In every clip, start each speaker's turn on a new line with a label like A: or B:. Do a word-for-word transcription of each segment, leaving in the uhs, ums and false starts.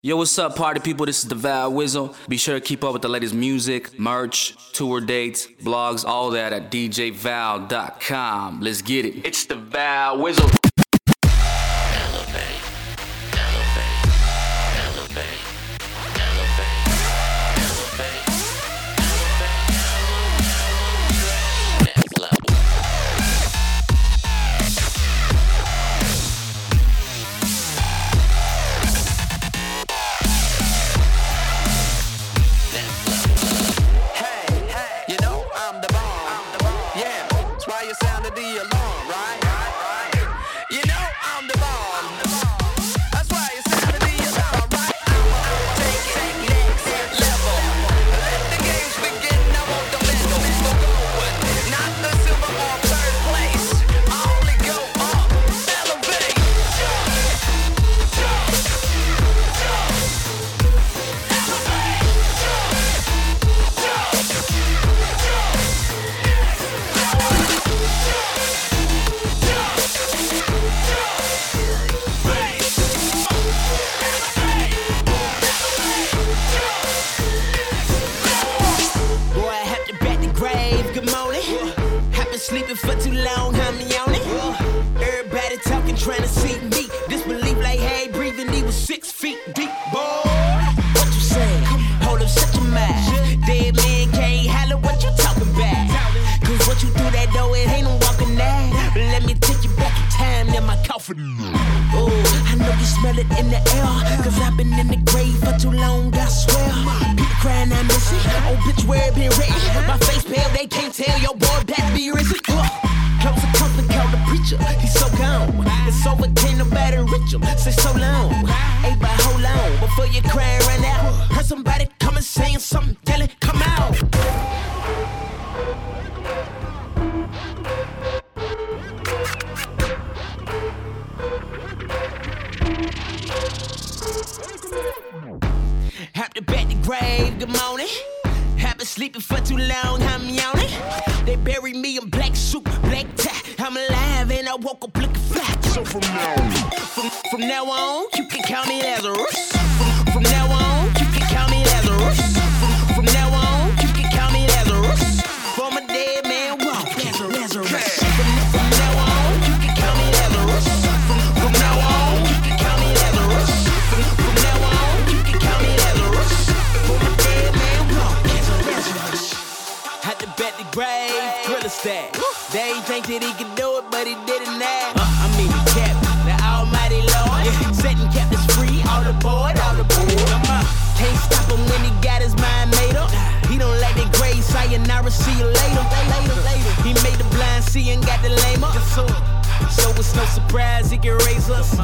A: Yo, what's up, party people? This is the Val Wizzle. Be sure to keep up with the latest music, merch, tour dates, blogs, all that at d j val dot com. Let's get it. It's the Val Wizzle.
B: Elevate, elevate, elevate, elevate, elevate, elevate, next level.
C: Sounded the alarm, right? You know I'm the bomb. That's why you sounded the alarm, right? I'ma take it next level. Let the games begin. I want the medal for gold, not the silver or third place. I only go up, elevate.
D: Sleeping for too long, I'm on it. Everybody talking, trying to see me. Disbelief like, hey, breathing, he was six feet deep, boy. What you say? Hold up, shut your mouth. Dead man can't holler what you talking about. Cause what you do that door, it ain't no walking now. But let me take you back in time in my coffin. Oh, I know you smell it in the air. Cause I've been in the grave for too long, I swear. People crying, I'm missing. Oh, bitch, where it been written? My face pale, they can't tell your boy back be risen. Closer, comfort, call the preacher. He's so gone. It's over, can't nobody reach him. Say so long. Hey, but hold on. Before you cry right out. Heard somebody come and saying something. Tell it, come out. Have to bet the grave, good morning. Have been sleeping for too long, I'm yawning. They buried me in black suit, black tie. I'm alive and I woke up looking flat. So from now on, from, from now on, you can call me Lazarus. From, from now on, you can call me Lazarus. From, from now on, you can call me Lazarus. From a dead man walk, Lazarus. Lazarus. From, from now on, you can call me Lazarus. From, from now on, you can call me Lazarus. From, from now on, you can call me Lazarus. From a dead man walk, Lazarus. Had to bet the grave, Thriller stack. They ain't think that he could do it, but he did it now. Uh, I mean, the cap, the almighty Lord. Yeah. Setting captives free, all aboard, all aboard. Uh, can't stop him when he got his mind made up. He don't like that gray, sayonara, see you later. later, later. He made the blind see and got the lame up. So, so it's no surprise he can raise us.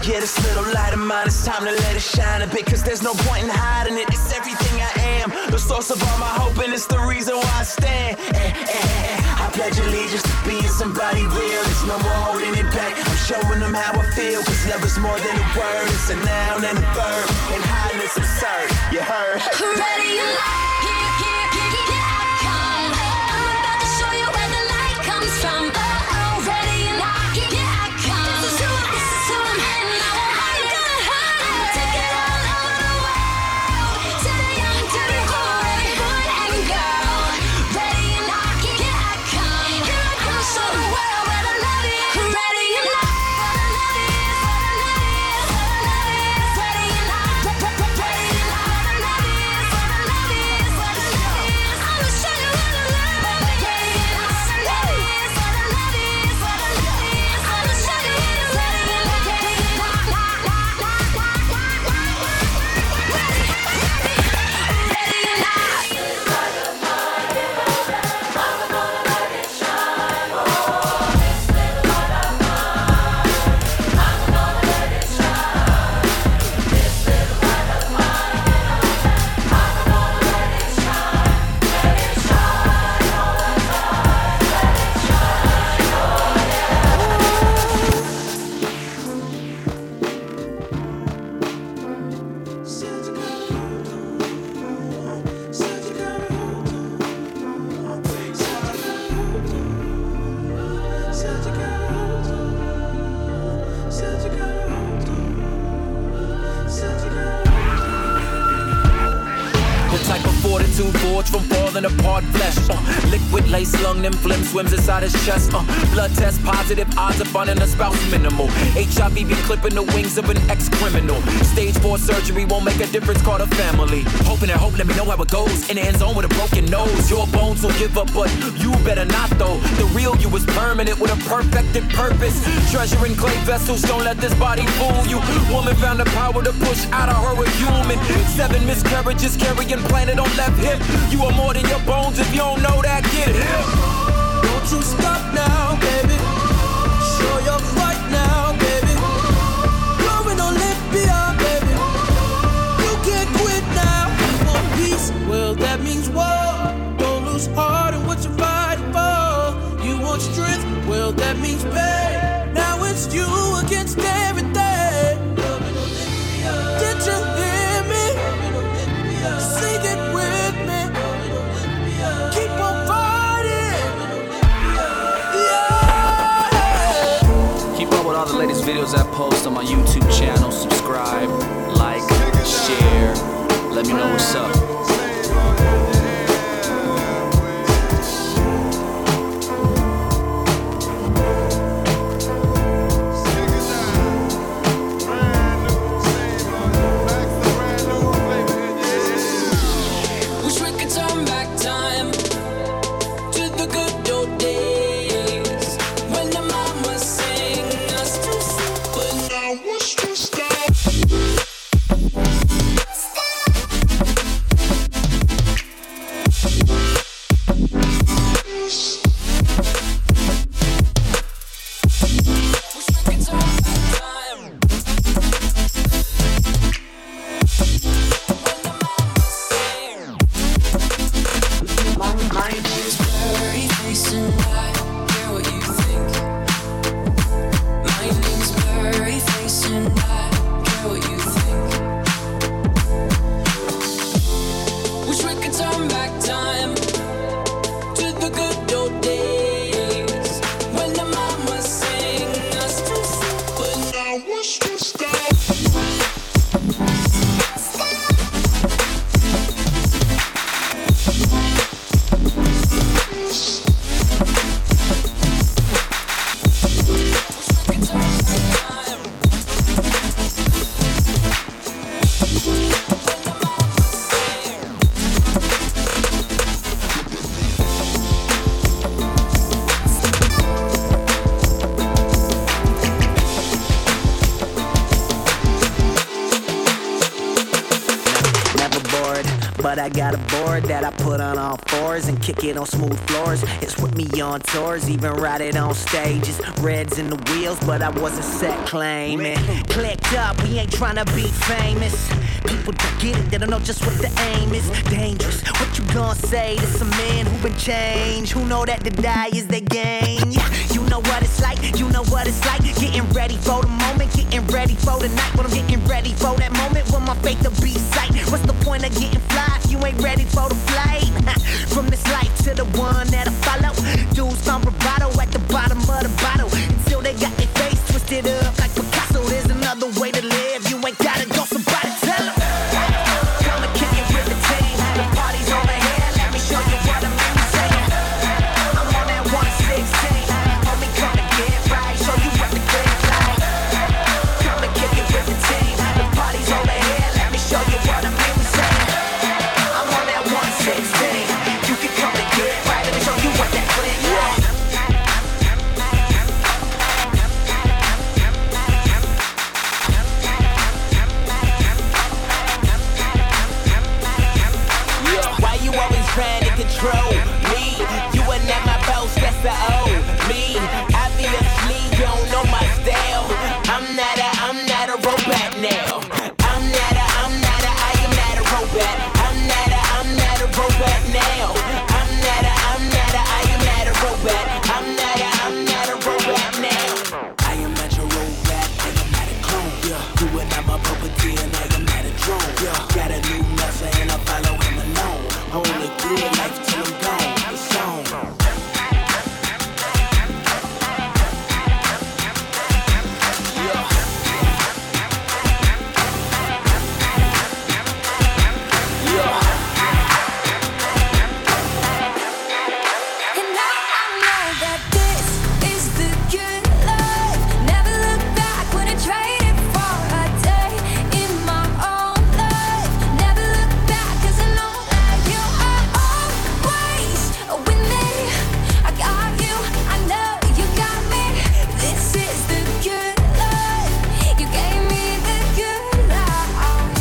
E: Yeah, this little light of mine, it's time to let it shine a bit, cause there's no point in hiding it. It's everything I am, the source of all my hope, and it's the reason why I stand. Eh, eh, eh. I pledge allegiance to being somebody real. There's no more holding it back. I'm showing them how I feel, cause love is more than a word. It's a noun and a verb, and hiding is absurd. You heard?
F: Ready or not, here, here, here, here I come. I'm about to show you where the light comes from. Oh, oh, ready or not, here, here I come. This is who, this is who I'm in. I won't hide it, gonna hide it. I'ma take it all over the world. To the young, to the old, boy and girl. Ready or not, here, here I come. Here I come, show the world where the love is. Ready or not, where the love is, where the love is, where the love is. Ready or not, ready or not, where the love is, where the love is, where the love is. I'ma show you where the love is. Ready or not, where the love is, where the love is, where the love is. I'ma show you where the love is. Ready or not, ready or not.
E: The type of fortitude forged from falling apart flesh. Uh, liquid lace lung, them phlegm swims inside his chest. Uh, blood test positive, odds of finding a spouse minimal. H I V be clipping the wings of an ex-criminal. Stage four surgery won't make a difference, call the family. Hoping and hope, let me know how it goes. In the end zone with a broken nose. Your bones will give up, but you better not though. The real you is permanent with a perfected purpose. Treasure in clay vessels, don't let this body fool you. Woman found the power to push out of her a human. Seven miscarriages carrying planet on left hip. You are more than your bones if you don't know that, get it.
G: Don't you stop now, baby. Show your fight now, baby. Growing Olympia, baby. You can't quit now. You want peace? Well, that means war. Don't lose heart in what you're fighting for. You want strength? Well, that means pain. Now it's you against everything. Did you hear me? Sing it with me. Keep on fighting. Yeah.
A: Keep up with all the latest videos I post on my YouTube channel. Subscribe, like, share. Let me know what's up.
D: Wish we could turn back time to the good old days when the mama sang us to sleep, but now wish to stop. My name's Blurry Face and I
H: but I got a board that I put on all fours and kick it on smooth floors. It's with me on tours, even ride it on stages. Reds in the wheels, but I wasn't set claiming. Clicked up, we ain't tryna be famous. People don't get it, they don't know just what the aim is. Dangerous, what you gonna say to some men who been changed? Who know that to die is their gain? Yeah, you know what it's like, you know what it's like. Getting ready for the moment, getting ready for the night. When I'm getting ready for that moment when my faith will be sight. What's the point of getting fly if you ain't ready for the flight? From this life to the one that'll follow. Dudes found bravado at the bottom of the bottle until they got their face twisted up like Picasso. There's another way to live, you ain't gotta go, somebody tell them. Come and kick it with the team, the party's over here, let me show you what I'm saying. I'm on that one sixteen, homie, come and get right, show you what the game's like. Come and kick it with the team, the party's over here, let me show you what I'm saying. I'm on that one sixteen, you can come and get right, let me show you what that game's like.
D: Why you always trying to control me? You are not my boss, that's the old me. Obviously, you don't know my style. I'm not a, I'm not a robot now. I'm not a, I'm not a, I am not a robot. I'm not a, I'm not a robot now. I'm not a, I'm not a, I am not a robot. I'm not a, I'm not a robot now.
G: I am not your robot, I am not a clone. Yeah, you and I'm a puppeteer and I am not a drone. Yeah, got a new master and I follow him alone. Only good life till I'm gone. It's on.
F: And now I know that this is the good life. Never look back when I traded for a day in my own life. Never look back 'cause I know that you are always with me. I got you, I know you got me. This is the good life. You gave me the good life.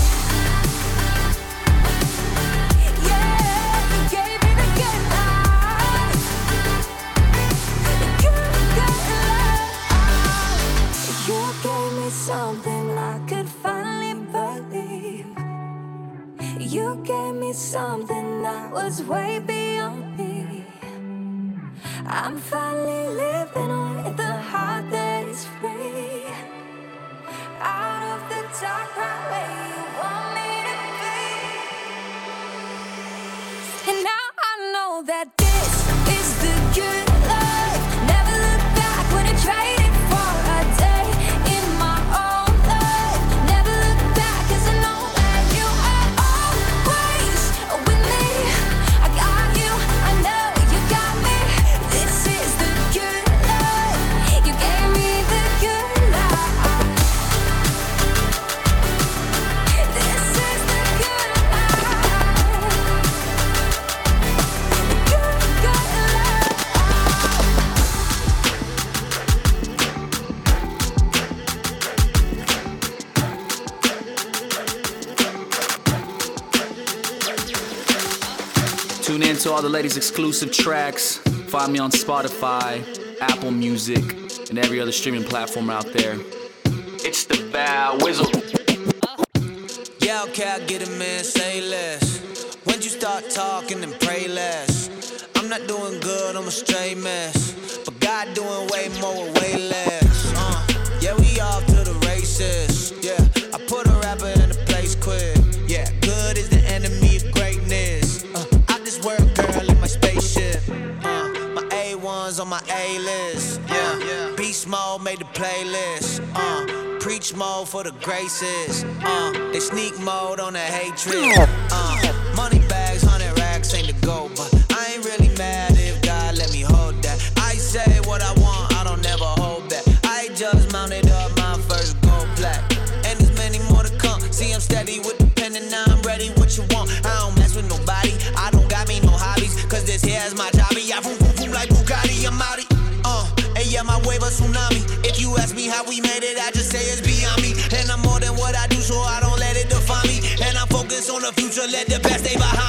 F: Yeah, you gave me the good life. The good, good life. You gave me something I could finally believe. You gave me something that was way beyond me. I'm finally living with a heart that is free. Out of the dark, right where you want me to be. And now I know that this is the good life. Never look back when I traded for a day in my own life. Never look back 'cause I know that you are always with me. I got you, I know you got me. This is the good life. You gave me the good life. This is the good life. The good, good life.
A: Tune in to all the ladies' exclusive tracks. Find me on Spotify, Apple Music, and every other streaming platform out there. It's the Val Whistle.
G: Yeah, okay, I get it, man, say less. When you start talking and pray less. I'm not doing good, I'm a straight mess. But God doing way more with way less. Uh, yeah, we off to the races. Yeah, I put a rapper in a place quick. Yeah, good is the enemy of greatness. Uh, out this world, girl, in my spaceship. Uh, my A ones on my A-list. Yeah, beast mode made the playlist. Uh, preach mode for the graces. Uh, they sneak mode on the hatred. Uh, money bags, hundred racks ain't the goal, but I ain't really mad if God let me hold that. I say what I want, I don't never hold back. I just mounted up my first gold plaque, and there's many more to come. See, I'm steady with the pen and now I'm ready. What you want? I don't mess with nobody. I don't got me no hobbies, cause this here is my hobby. I boom boom boom like Bugatti, I'm outie. Uh, and yeah, my wave a tsunami. If you ask me how we made it, I just say it's beyond me. And I'm more than what I do, so I don't let it define me. And I'm focused on the future, let the best stay behind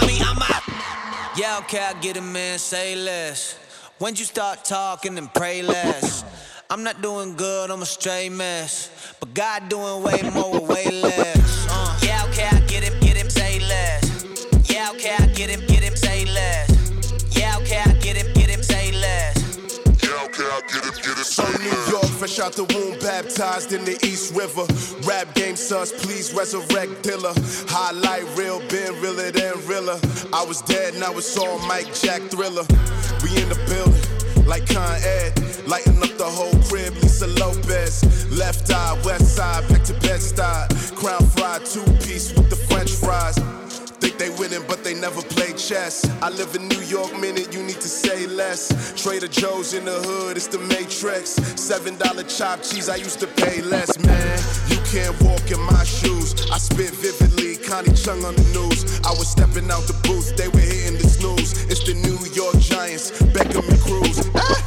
I: Yeah, okay, I get it, man, say less. When you start talking and pray less. I'm not doing good, I'm a straight mess. But God doing way more, way less. Uh, yeah, okay, I get him, get him, say less. Yeah, okay, I get him, get him, say less. Yeah, okay, I get him, get him, say less.
J: Yeah, okay, I get him, get him, say less. New York, fresh out the womb, baptized in the East River. Rap game sons, please resurrect Dilla. Highlight real, been realer than realer. I was dead, now it's all Mike Jack Thriller. We in the building. Like Con Ed, lighting up the whole crib, Lisa Lopez. Left eye, west side, back to Bed-Stuy. Crown fried, two-piece with the French fries. Think they winning, but they never play chess. I live in New York, minute, you need to say less. Trader Joe's in the hood, it's the Matrix. Seven dollar chopped cheese, I used to pay less, man. You can't walk in my shoes. I spit vividly, Connie Chung on the news. I was stepping out the booth, they were hitting the snooze. It's the New York Giants, Beckham and Cruz.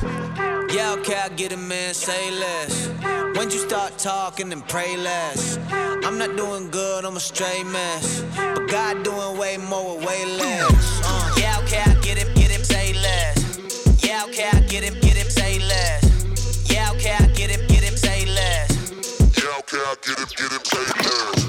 J: Ah!
I: Yeah, okay, I get it, man, say less. When you start talking and pray less. I'm not doing good, I'm a straight mess. But God doing way more, way less. Uh, yeah, okay, I get him, get him, say less. Yeah, okay, I get him, get him, say less. Yeah, okay, I get him, get him, say less.
J: Yeah, okay, I get him, get him, say less.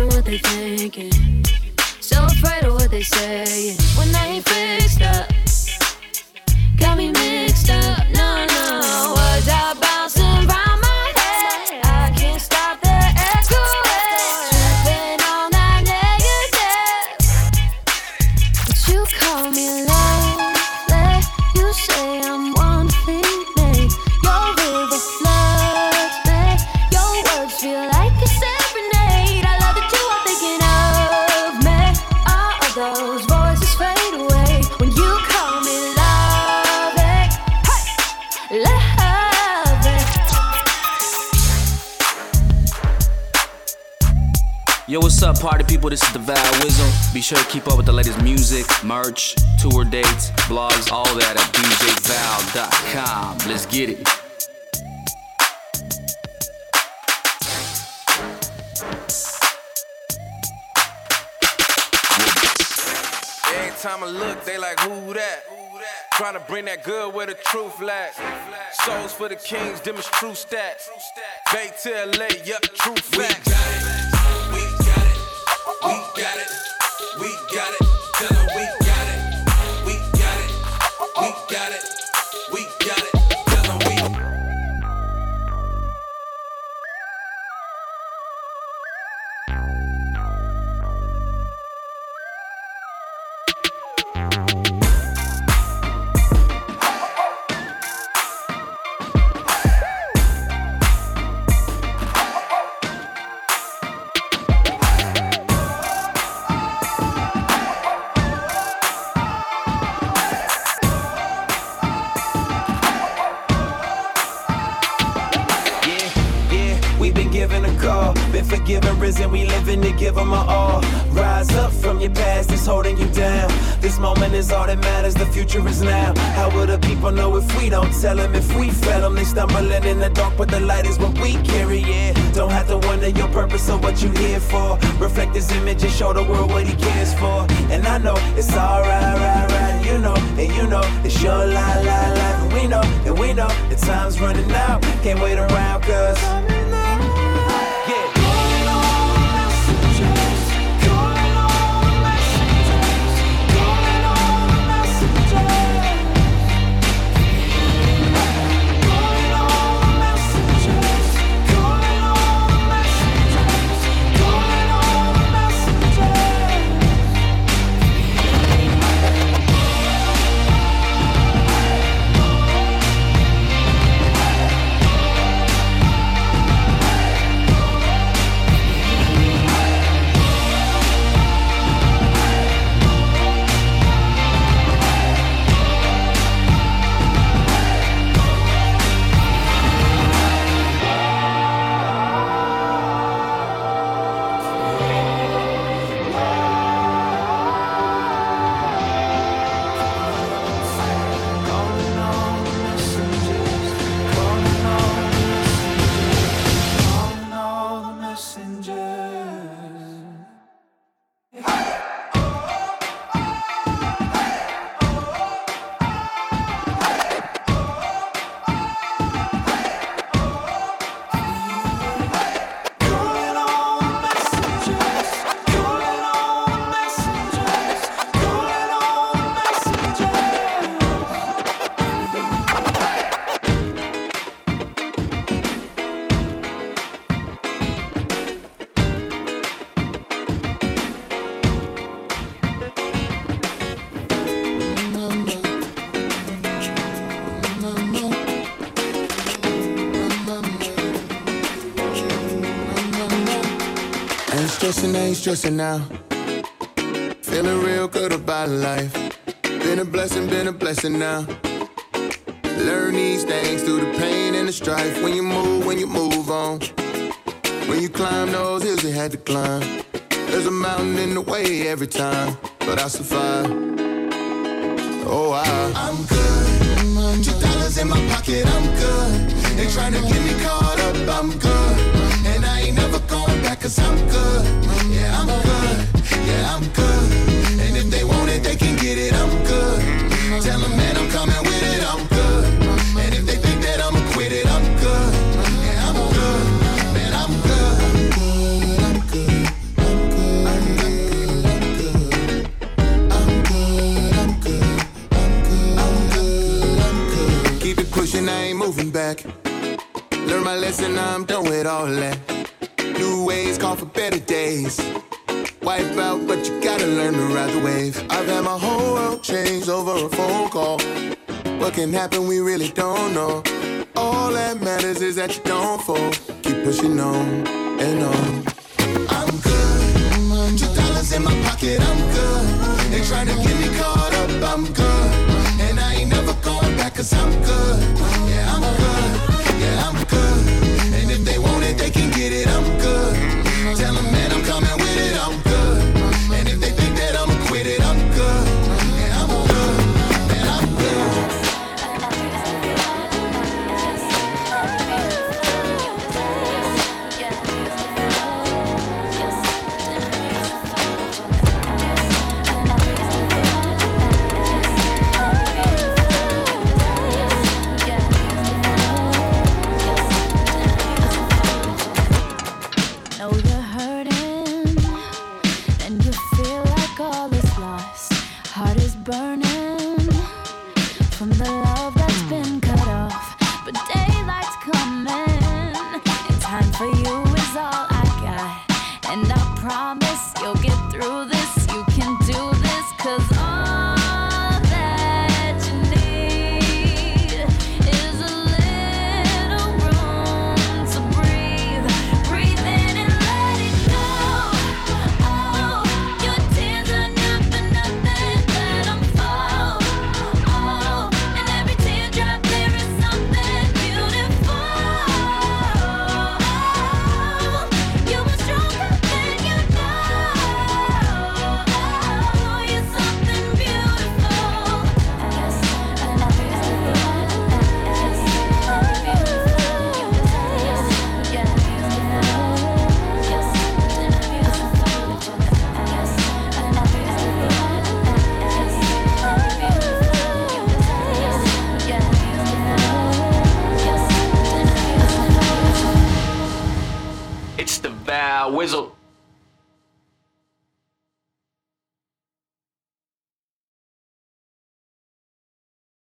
F: So afraid of what they say when they ain't fixed up.
A: Yo, what's up, party people? This is the Val Wizzle. Be sure to keep up with the latest music, merch, tour dates, blogs, all that at d j val dot com. Let's get it.
K: Every time I look, they like, who that? Trying to bring that good where the truth lies. Souls for the kings, them is true stats. Bay to L A, yup, true facts. We got it, we got it, we got it, tell them we got it, we got it, we got it, we got it, tell them we got it.
G: Forgiven, risen, we living to give them our all. Rise up from your past, it's holding you down. This moment is all that matters, the future is now. How will the people know if we don't tell them? If we fail them, they stumbling in the dark, but the light is what we carry, yeah. Don't have to wonder your purpose or what you here for. Reflect his image and show the world what he cares for. And I know it's alright, right, right, you know. And you know, it's your lie, lie, lie. And we know, and we know, the time's running out. Can't wait around, cause
J: Stressing, I ain't stressing now. Feeling real good about life. Been a blessing, been a blessing now. Learn these things through the pain and the strife. When you move, when you move on. When you climb those hills you had to climb. There's a mountain in the way every time, but I survive. Oh, I, I'm good. Two dollars in my pocket, I'm good. They tryna get me caught up, I'm good. And I ain't never going back, cause I'm good. Yeah, I'm good. Yeah, I'm good. And if they want it, they can get it, I'm good. Tell them, man, I'm coming with it, I'm good. And if they think that I'ma quit it, I'm good. Yeah, I'm good. Man, I'm good. I'm good. I'm good. I'm good. I'm good. I'm good. I'm good. I'm good. Keep it pushing, I ain't moving back. Learn my lesson, now I'm done with all that. New ways call for better days. Wipe out, but you gotta learn to ride the wave. I've had my whole world change over a phone call. What can happen, we really don't know. All that matters is that you don't fall. Keep pushing on and on. I'm good. Two dollars in my pocket, I'm good. They tryna get me caught up, I'm good. And I ain't never going back, cause I'm good. Yeah, I'm good. Yeah, I'm good. And if they want it, they can get it, I'm good. Tell them, man, I'm coming with
F: promise you'll get through this. You can do this, 'cause all that you need is a little room to breathe. Breathe in and let it go. Oh, your tears are not for nothing. Let them fall. Oh, and every teardrop there is something beautiful. You were stronger than you know. You're something beautiful. Yes, I love you. Yes, I love you. Yes, yeah. Yes, I love you. Yes, I love you. Yes, yeah.
A: It's the Val Whistle.